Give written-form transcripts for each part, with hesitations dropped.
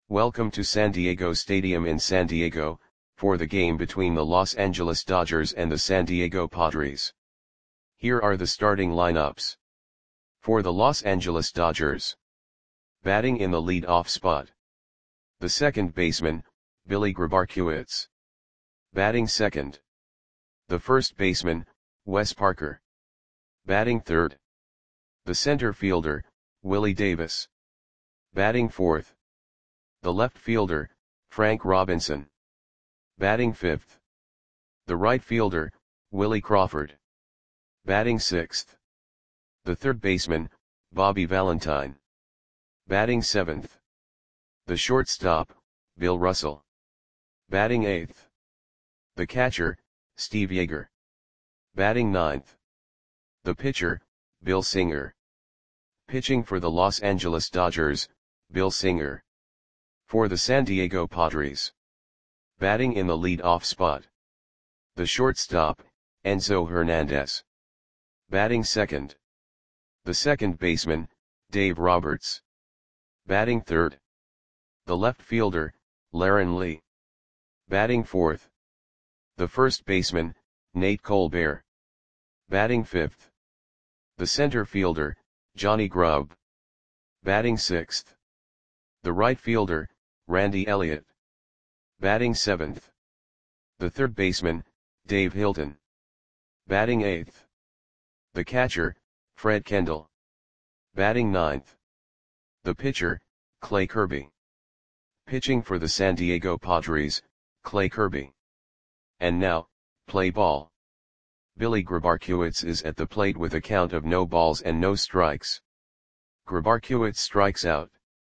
Welcome to San Diego Stadium in San Diego, for the game between the Los Angeles Dodgers and the San Diego Padres. Here are the starting lineups. For the Los Angeles Dodgers. Batting in the lead-off spot. The second baseman, Billy Grabarkewitz. Batting second. The first baseman, Wes Parker. Batting third. The center fielder, Willie Davis. Batting fourth. The left fielder, Frank Robinson. Batting fifth. The right fielder, Willie Crawford. Batting sixth. The third baseman, Bobby Valentine. Batting seventh. The shortstop, Bill Russell. Batting eighth. The catcher, Steve Yeager. Batting ninth. The pitcher, Bill Singer. Pitching for the Los Angeles Dodgers, Bill Singer. For the San Diego Padres. Batting in the lead-off spot. The shortstop, Enzo Hernandez. Batting second. The second baseman, Dave Roberts. Batting third. The left fielder, Laren Lee. Batting fourth. The first baseman, Nate Colbert. Batting fifth. The center fielder, Johnny Grubb. Batting sixth. The right fielder, Randy Elliott. Batting seventh. The third baseman, Dave Hilton. Batting eighth. The catcher, Fred Kendall. Batting ninth. The pitcher, Clay Kirby. Pitching for the San Diego Padres, Clay Kirby. And now, play ball. Billy Grabarkewitz is at the plate with a count of no balls and no strikes. Grabarkewitz strikes out.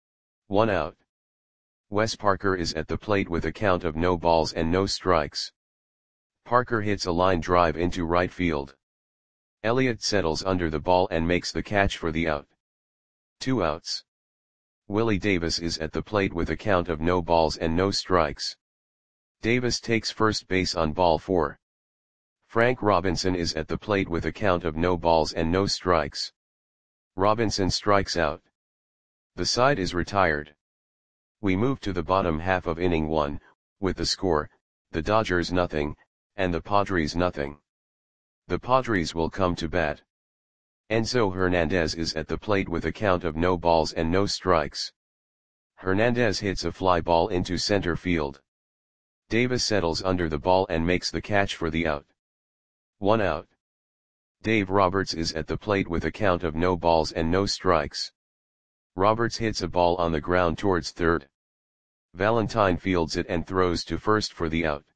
1 out. Wes Parker is at the plate with a count of no balls and no strikes. Parker hits a line drive into right field. Elliott settles under the ball and makes the catch for the out. 2 outs. Willie Davis is at the plate with a count of no balls and no strikes. Davis takes first base on ball 4. Frank Robinson is at the plate with a count of no balls and no strikes. Robinson strikes out. The side is retired. We move to the bottom half of inning 1, with the score, the Dodgers nothing, and the Padres nothing. The Padres will come to bat. Enzo Hernandez is at the plate with a count of no balls and no strikes. Hernandez hits a fly ball into center field. Davis settles under the ball and makes the catch for the out. 1 out. Dave Roberts is at the plate with a count of no balls and no strikes. Roberts hits a ball on the ground towards third. Valentine fields it and throws to first for the out.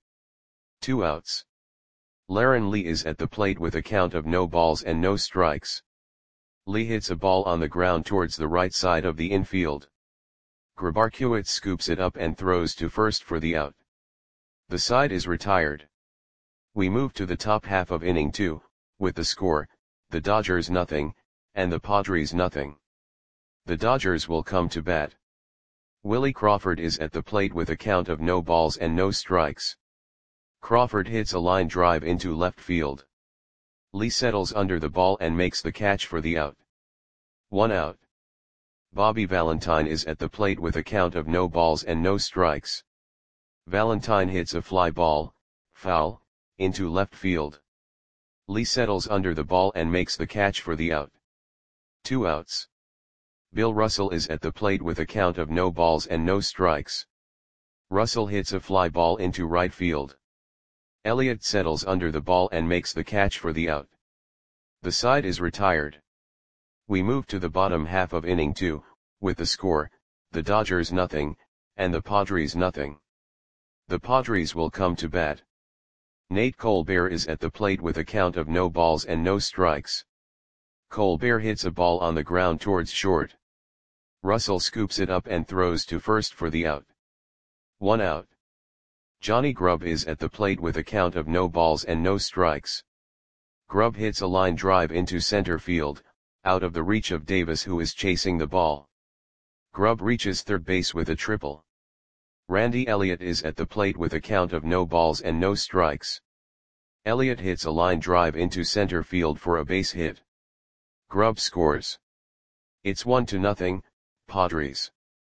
2 outs. Laren Lee is at the plate with a count of no balls and no strikes. Lee hits a ball on the ground towards the right side of the infield. Grabarkewitz scoops it up and throws to first for the out. The side is retired. We move to the top half of inning 2, with the score, the Dodgers nothing, and the Padres nothing. The Dodgers will come to bat. Willie Crawford is at the plate with a count of no balls and no strikes. Crawford hits a line drive into left field. Lee settles under the ball and makes the catch for the out. 1 out. Bobby Valentine is at the plate with a count of no balls and no strikes. Valentine hits a fly ball, foul, into left field. Lee settles under the ball and makes the catch for the out. 2 outs. Bill Russell is at the plate with a count of no balls and no strikes. Russell hits a fly ball into right field. Elliott settles under the ball and makes the catch for the out. The side is retired. We move to the bottom half of inning 2, with the score, the Dodgers nothing, and the Padres nothing. The Padres will come to bat. Nate Colbert is at the plate with a count of no balls and no strikes. Colbert hits a ball on the ground towards short. Russell scoops it up and throws to first for the out. 1 out. Johnny Grubb is at the plate with a count of no balls and no strikes. Grubb hits a line drive into center field, out of the reach of Davis who is chasing the ball. Grubb reaches third base with a triple. Randy Elliott is at the plate with a count of no balls and no strikes. Elliott hits a line drive into center field for a base hit. Grubb scores. It's 1-0, Padres.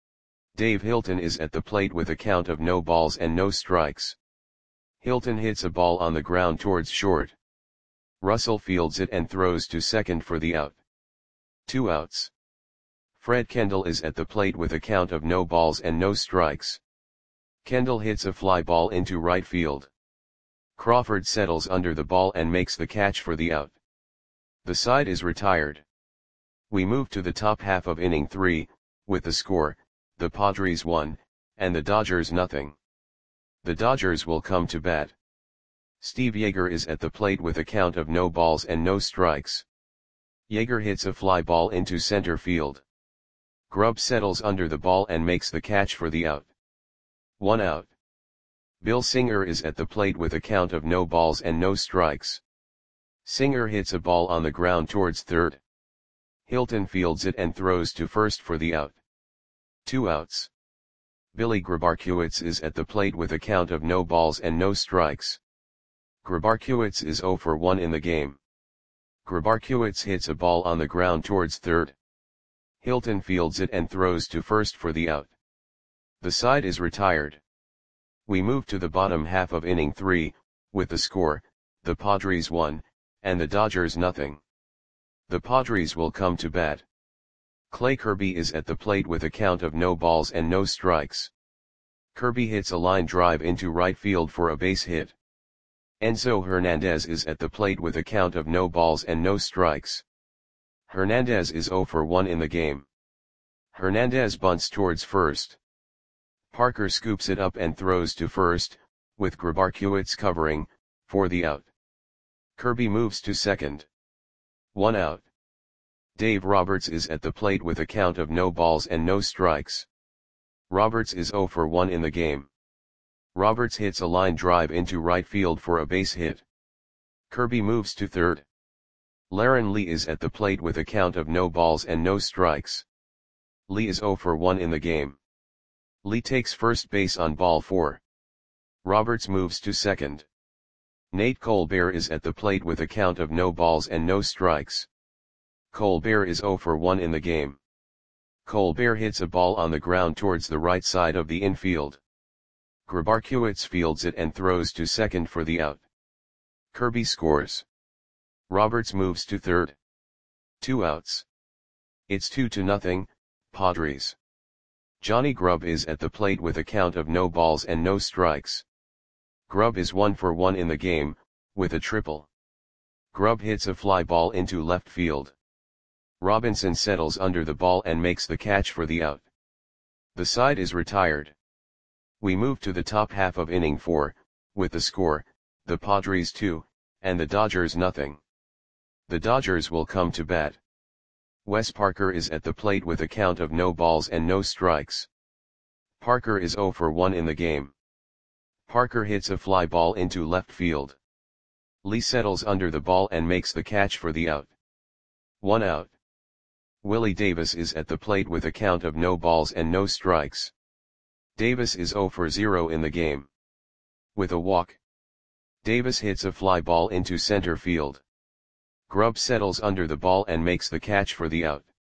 Dave Hilton is at the plate with a count of no balls and no strikes. Hilton hits a ball on the ground towards short. Russell fields it and throws to second for the out. 2 outs. Fred Kendall is at the plate with a count of no balls and no strikes. Kendall hits a fly ball into right field. Crawford settles under the ball and makes the catch for the out. The side is retired. We move to the top half of inning 3, with the score, the Padres 1, and the Dodgers nothing. The Dodgers will come to bat. Steve Yeager is at the plate with a count of no balls and no strikes. Yeager hits a fly ball into center field. Grubb settles under the ball and makes the catch for the out. 1 out. Bill Singer is at the plate with a count of no balls and no strikes. Singer hits a ball on the ground towards third. Hilton fields it and throws to first for the out. 2 outs. Billy Grabarkewitz is at the plate with a count of no balls and no strikes. Grabarkewitz is 0 for 1 in the game. Grabarkewitz hits a ball on the ground towards third. Hilton fields it and throws to first for the out. The side is retired. We move to the bottom half of inning 3, with the score, the Padres 1, and the Dodgers nothing. The Padres will come to bat. Clay Kirby is at the plate with a count of no balls and no strikes. Kirby hits a line drive into right field for a base hit. Enzo Hernandez is at the plate with a count of no balls and no strikes. Hernandez is 0 for 1 in the game. Hernandez bunts towards first. Parker scoops it up and throws to first, with Grabarkewitz covering, for the out. Kirby moves to second. 1 out. Dave Roberts is at the plate with a count of no balls and no strikes. Roberts is 0 for 1 in the game. Roberts hits a line drive into right field for a base hit. Kirby moves to third. Laren Lee is at the plate with a count of no balls and no strikes. Lee is 0 for 1 in the game. Lee takes first base on ball 4. Roberts moves to second. Nate Colbert is at the plate with a count of no balls and no strikes. Colbert is 0 for 1 in the game. Colbert hits a ball on the ground towards the right side of the infield. Grabarkewitz fields it and throws to second for the out. Kirby scores. Roberts moves to third. 2 outs. It's 2-0, Padres. Johnny Grubb is at the plate with a count of no balls and no strikes. Grubb is 1 for 1 in the game, with a triple. Grubb hits a fly ball into left field. Robinson settles under the ball and makes the catch for the out. The side is retired. We move to the top half of inning 4, with the score, the Padres 2, and the Dodgers nothing. The Dodgers will come to bat. Wes Parker is at the plate with a count of no balls and no strikes. Parker is 0 for 1 in the game. Parker hits a fly ball into left field. Lee settles under the ball and makes the catch for the out. 1 out. Willie Davis is at the plate with a count of no balls and no strikes. Davis is 0 for 0 in the game. With a walk. Davis hits a fly ball into center field. Grubb settles under the ball and makes the catch for the out.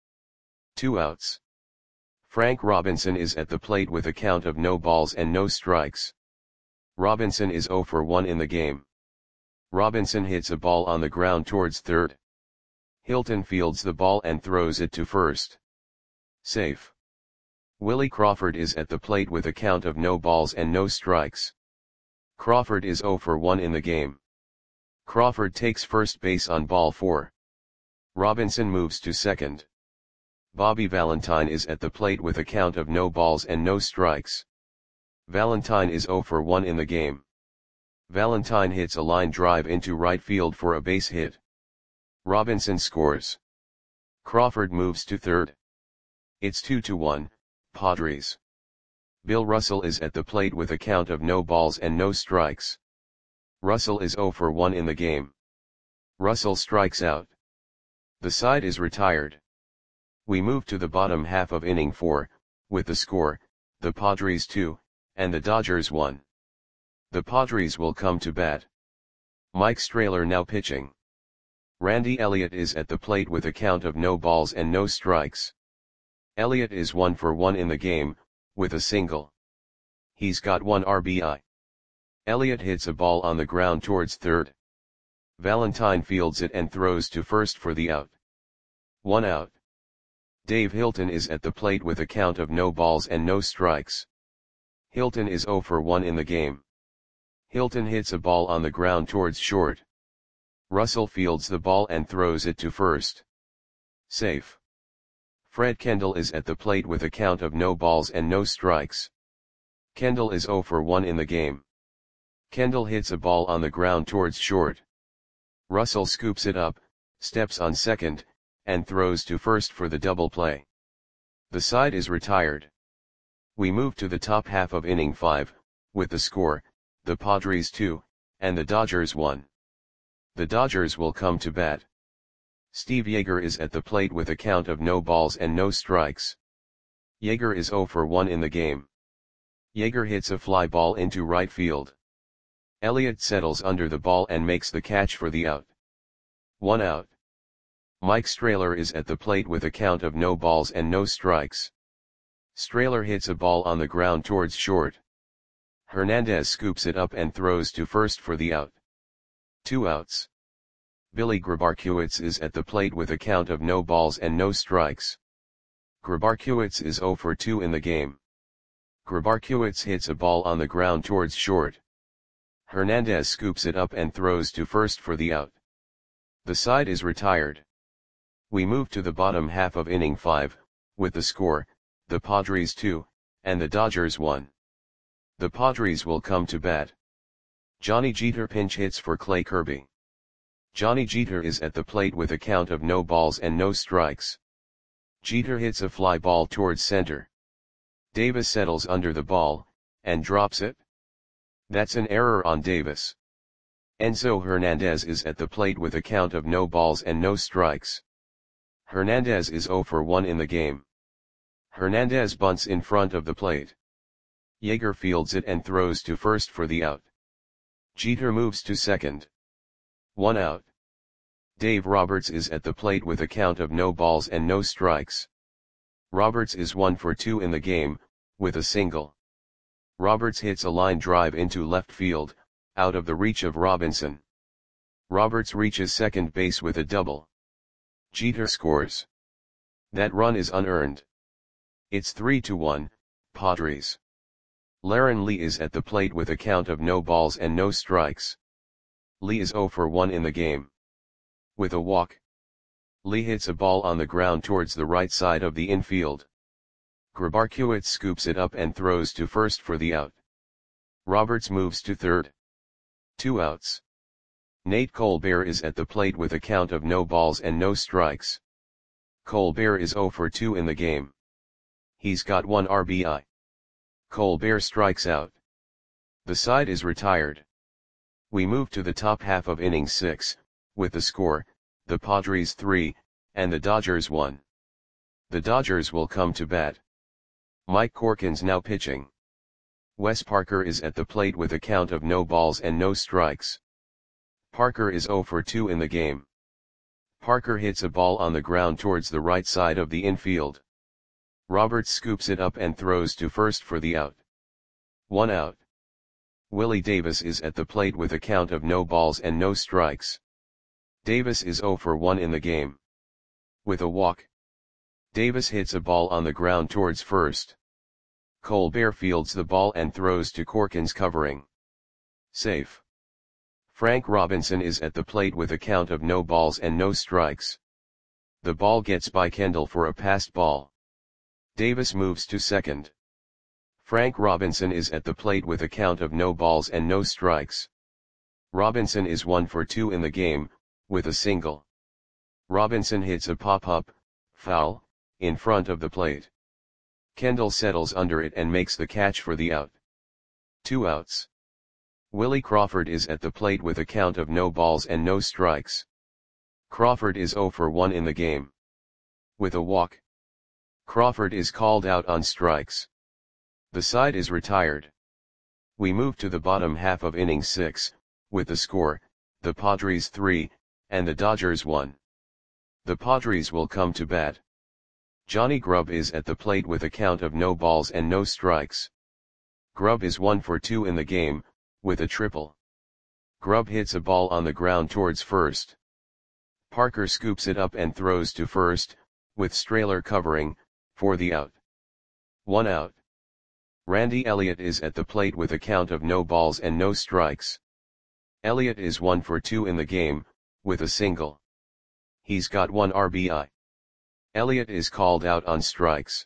2 outs. Frank Robinson is at the plate with a count of no balls and no strikes. Robinson is 0 for 1 in the game. Robinson hits a ball on the ground towards third. Hilton fields the ball and throws it to first. Safe. Willie Crawford is at the plate with a count of no balls and no strikes. Crawford is 0 for 1 in the game. Crawford takes first base on ball 4. Robinson moves to second. Bobby Valentine is at the plate with a count of no balls and no strikes. Valentine is 0 for 1 in the game. Valentine hits a line drive into right field for a base hit. Robinson scores. Crawford moves to third. It's 2-1, Padres. Bill Russell is at the plate with a count of no balls and no strikes. Russell is 0 for 1 in the game. Russell strikes out. The side is retired. We move to the bottom half of inning 4, with the score, the Padres 2, and the Dodgers 1. The Padres will come to bat. Mike Strahler now pitching. Randy Elliott is at the plate with a count of no balls and no strikes. Elliott is 1 for 1 in the game, with a single. He's got 1 RBI. Elliott hits a ball on the ground towards third. Valentine fields it and throws to first for the out. 1 out. Dave Hilton is at the plate with a count of no balls and no strikes. Hilton is 0 for 1 in the game. Hilton hits a ball on the ground towards short. Russell fields the ball and throws it to first. Safe. Fred Kendall is at the plate with a count of no balls and no strikes. Kendall is 0 for 1 in the game. Kendall hits a ball on the ground towards short. Russell scoops it up, steps on second, and throws to first for the double play. The side is retired. We move to the top half of inning 5, with the score, the Padres 2, and the Dodgers 1. The Dodgers will come to bat. Steve Yeager is at the plate with a count of no balls and no strikes. Yeager is 0 for 1 in the game. Yeager hits a fly ball into right field. Elliott settles under the ball and makes the catch for the out. 1 out. Mike Strahler is at the plate with a count of no balls and no strikes. Strahler hits a ball on the ground towards short. Hernandez scoops it up and throws to first for the out. 2 outs. Billy Grabarkiewicz is at the plate with a count of no balls and no strikes. Grabarkiewicz is 0 for 2 in the game. Grabarkiewicz hits a ball on the ground towards short. Hernandez scoops it up and throws to first for the out. The side is retired. We move to the bottom half of inning 5, with the score, the Padres 2, and the Dodgers 1. The Padres will come to bat. Johnny Jeter pinch hits for Clay Kirby. Johnny Jeter is at the plate with a count of no balls and no strikes. Jeter hits a fly ball towards center. Davis settles under the ball, and drops it. That's an error on Davis. Enzo Hernandez is at the plate with a count of no balls and no strikes. Hernandez is 0 for 1 in the game. Hernandez bunts in front of the plate. Yeager fields it and throws to first for the out. Jeter moves to second. 1 out. Dave Roberts is at the plate with a count of no balls and no strikes. Roberts is 1 for 2 in the game, with a single. Roberts hits a line drive into left field, out of the reach of Robinson. Roberts reaches second base with a double. Jeter scores. That run is unearned. It's 3-1, Padres. Laren Lee is at the plate with a count of no balls and no strikes. Lee is 0 for 1 in the game. With a walk. Lee hits a ball on the ground towards the right side of the infield. Grabarkiewicz scoops it up and throws to first for the out. Roberts moves to third. 2 outs. Nate Colbert is at the plate with a count of no balls and no strikes. Colbert is 0 for 2 in the game. He's got 1 RBI. Colbert strikes out. The side is retired. We move to the top half of inning 6, with the score, the Padres 3, and the Dodgers 1. The Dodgers will come to bat. Mike Corkins now pitching. Wes Parker is at the plate with a count of no balls and no strikes. Parker is 0 for 2 in the game. Parker hits a ball on the ground towards the right side of the infield. Roberts scoops it up and throws to first for the out. 1 out. Willie Davis is at the plate with a count of no balls and no strikes. Davis is 0 for 1 in the game. With a walk. Davis hits a ball on the ground towards first. Colbert fields the ball and throws to Corkins covering. Safe. Frank Robinson is at the plate with a count of no balls and no strikes. The ball gets by Kendall for a passed ball. Davis moves to second. Frank Robinson is at the plate with a count of no balls and no strikes. Robinson is 1 for 2 in the game, with a single. Robinson hits a pop-up, foul, in front of the plate. Kendall settles under it and makes the catch for the out. 2 outs. Willie Crawford is at the plate with a count of no balls and no strikes. Crawford is 0 for 1 in the game. With a walk. Crawford is called out on strikes. The side is retired. We move to the bottom half of inning 6, with the score, the Padres 3, and the Dodgers 1. The Padres will come to bat. Johnny Grubb is at the plate with a count of no balls and no strikes. Grubb is 1 for 2 in the game, with a triple. Grubb hits a ball on the ground towards first. Parker scoops it up and throws to first, with Strehler covering, for the out. 1 out. Randy Elliott is at the plate with a count of no balls and no strikes. Elliott is 1 for 2 in the game, with a single. He's got 1 RBI. Elliott is called out on strikes.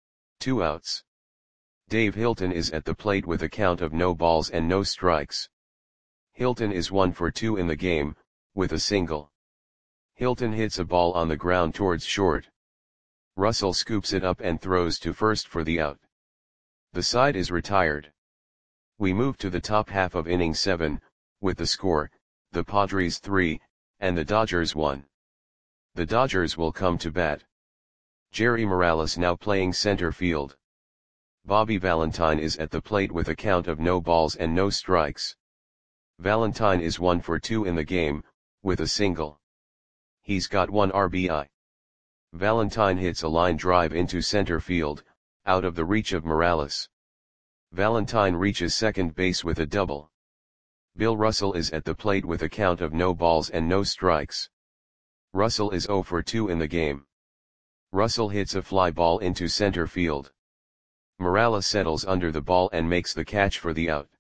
2 outs. Dave Hilton is at the plate with a count of no balls and no strikes. Hilton is 1 for 2 in the game, with a single. Hilton hits a ball on the ground towards short. Russell scoops it up and throws to first for the out. The side is retired. We move to the top half of inning 7, with the score, the Padres 3, and the Dodgers 1. The Dodgers will come to bat. Jerry Morales now playing center field. Bobby Valentine is at the plate with a count of no balls and no strikes. Valentine is 1 for 2 in the game, with a single. He's got 1 RBI. Valentine hits a line drive into center field, out of the reach of Morales. Valentine reaches second base with a double. Bill Russell is at the plate with a count of no balls and no strikes. Russell is 0 for 2 in the game. Russell hits a fly ball into center field. Morales settles under the ball and makes the catch for the out.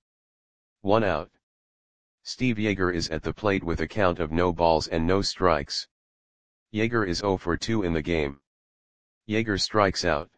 1 out. Steve Yeager is at the plate with a count of no balls and no strikes. Yeager is 0 for 2 in the game. Yeager strikes out.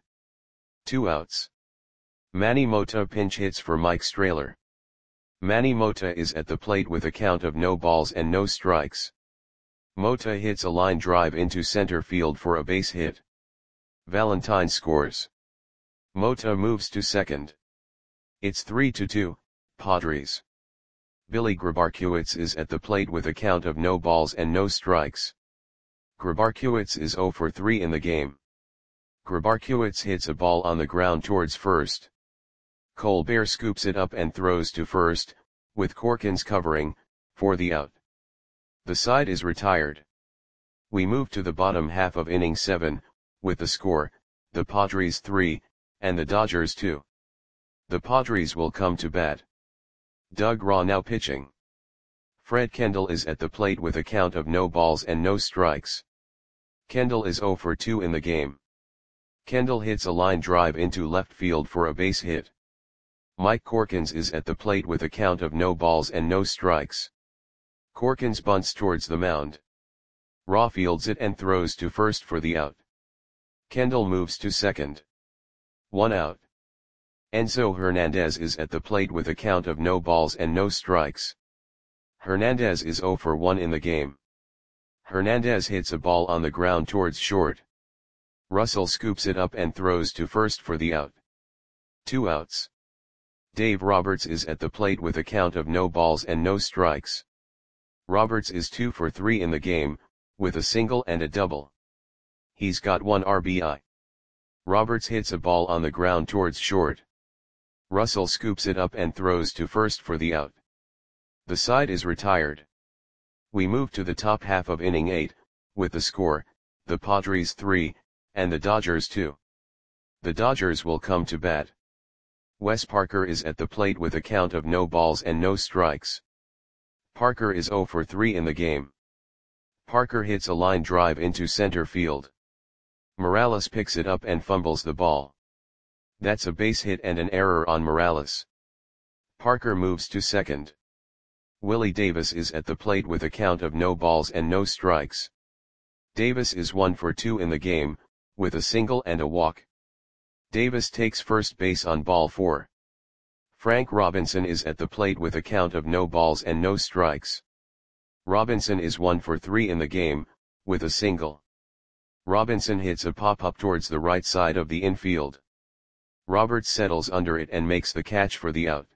2 outs. Manny Mota pinch hits for Mike Strehler. Manny Mota is at the plate with a count of no balls and no strikes. Mota hits a line drive into center field for a base hit. Valentine scores. Mota moves to second. It's 3-2, Padres. Billy Grabarkewitz is at the plate with a count of no balls and no strikes. Grabarkewitz is 0 for 3 in the game. Grabarkewitz hits a ball on the ground towards first. Colbert scoops it up and throws to first, with Corkins covering, for the out. The side is retired. We move to the bottom half of inning 7, with the score, the Padres 3, and the Dodgers 2. The Padres will come to bat. Doug Raw now pitching. Fred Kendall is at the plate with a count of no balls and no strikes. Kendall is 0 for 2 in the game. Kendall hits a line drive into left field for a base hit. Mike Corkins is at the plate with a count of no balls and no strikes. Corkins bunts towards the mound. Raw fields it and throws to first for the out. Kendall moves to second. 1 out. Enzo Hernandez is at the plate with a count of no balls and no strikes. Hernandez is 0 for 1 in the game. Hernandez hits a ball on the ground towards short. Russell scoops it up and throws to first for the out. 2 outs. Dave Roberts is at the plate with a count of no balls and no strikes. Roberts is 2 for 3 in the game, with a single and a double. He's got 1 RBI. Roberts hits a ball on the ground towards short. Russell scoops it up and throws to first for the out. The side is retired. We move to the top half of inning 8, with the score, the Padres 3, and the Dodgers 2. The Dodgers will come to bat. Wes Parker is at the plate with a count of no balls and no strikes. Parker is 0 for 3 in the game. Parker hits a line drive into center field. Morales picks it up and fumbles the ball. That's a base hit and an error on Morales. Parker moves to second. Willie Davis is at the plate with a count of no balls and no strikes. Davis is 1 for 2 in the game, with a single and a walk. Davis takes first base on ball 4. Frank Robinson is at the plate with a count of no balls and no strikes. Robinson is 1 for 3 in the game, with a single. Robinson hits a pop-up towards the right side of the infield. Roberts settles under it and makes the catch for the out.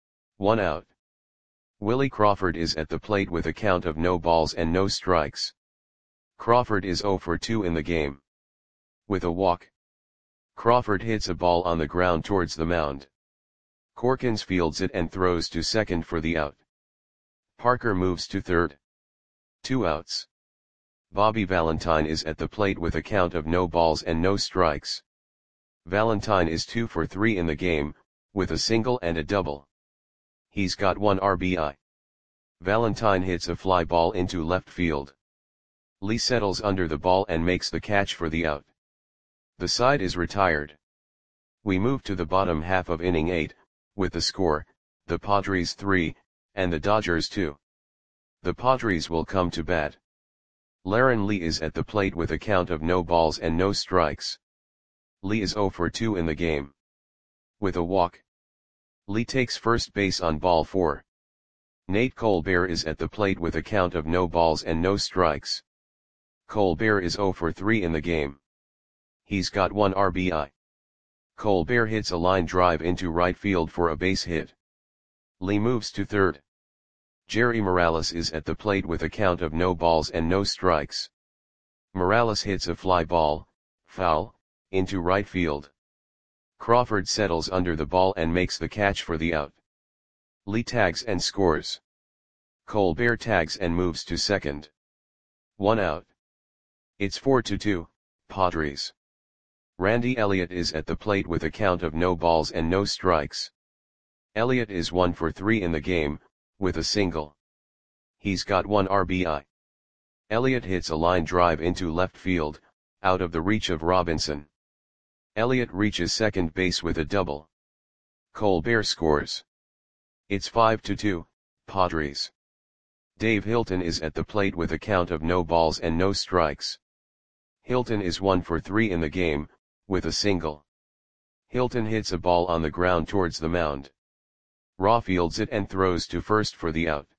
1 out. Willie Crawford is at the plate with a count of no balls and no strikes. Crawford is 0 for 2 in the game. With a walk. Crawford hits a ball on the ground towards the mound. Corkins fields it and throws to second for the out. Parker moves to third. 2 outs. Bobby Valentine is at the plate with a count of no balls and no strikes. Valentine is 2 for 3 in the game, with a single and a double. He's got 1 RBI. Valentine hits a fly ball into left field. Lee settles under the ball and makes the catch for the out. The side is retired. We move to the bottom half of inning 8, with the score, the Padres 3, and the Dodgers 2. The Padres will come to bat. Laren Lee is at the plate with a count of no balls and no strikes. Lee is 0 for 2 in the game. With a walk. Lee takes first base on ball 4. Nate Colbert is at the plate with a count of no balls and no strikes. Colbert is 0 for 3 in the game. He's got 1 RBI. Colbert hits a line drive into right field for a base hit. Lee moves to third. Jerry Morales is at the plate with a count of no balls and no strikes. Morales hits a fly ball, foul, into right field. Crawford settles under the ball and makes the catch for the out. Lee tags and scores. Colbert tags and moves to second. 1 out. It's 4-2, Padres. Randy Elliott is at the plate with a count of no balls and no strikes. Elliott is 1 for 3 in the game, with a single. He's got 1 RBI. Elliott hits a line drive into left field, out of the reach of Robinson. Elliott reaches second base with a double. Colbert scores. It's 5-2, Padres. Dave Hilton is at the plate with a count of no balls and no strikes. Hilton is 1 for 3 in the game, with a single. Hilton hits a ball on the ground towards the mound. Raw fields it and throws to first for the out.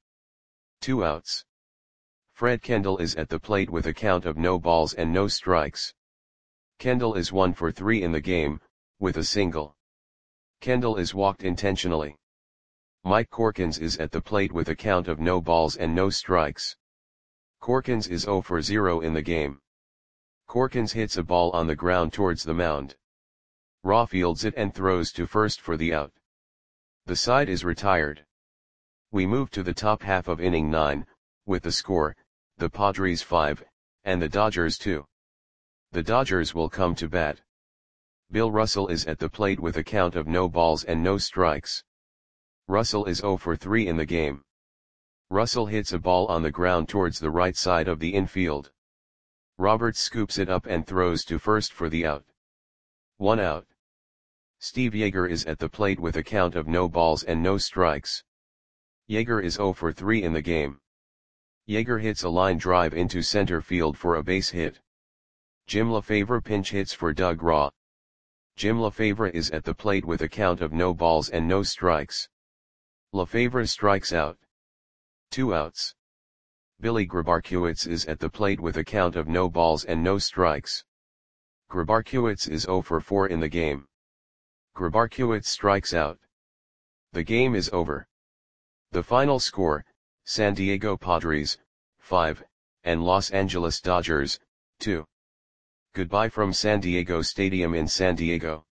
2 outs. Fred Kendall is at the plate with a count of no balls and no strikes. Kendall is 1 for 3 in the game, with a single. Kendall is walked intentionally. Mike Corkins is at the plate with a count of no balls and no strikes. Corkins is 0 for 0 in the game. Corkins hits a ball on the ground towards the mound. Raw fields it and throws to first for the out. The side is retired. We move to the top half of inning 9, with the score, the Padres 5, and the Dodgers 2. The Dodgers will come to bat. Bill Russell is at the plate with a count of no balls and no strikes. Russell is 0 for 3 in the game. Russell hits a ball on the ground towards the right side of the infield. Roberts scoops it up and throws to first for the out. 1 out. Steve Yeager is at the plate with a count of no balls and no strikes. Yeager is 0 for 3 in the game. Yeager hits a line drive into center field for a base hit. Jim Lefevre pinch hits for Doug Raw. Jim Lefevre is at the plate with a count of no balls and no strikes. Lefevre strikes out. 2 outs. Billy Grabarkiewicz is at the plate with a count of no balls and no strikes. Grabarkiewicz is 0 for 4 in the game. Grabarkiewicz strikes out. The game is over. The final score, San Diego Padres, 5, and Los Angeles Dodgers, 2. Goodbye from San Diego Stadium in San Diego.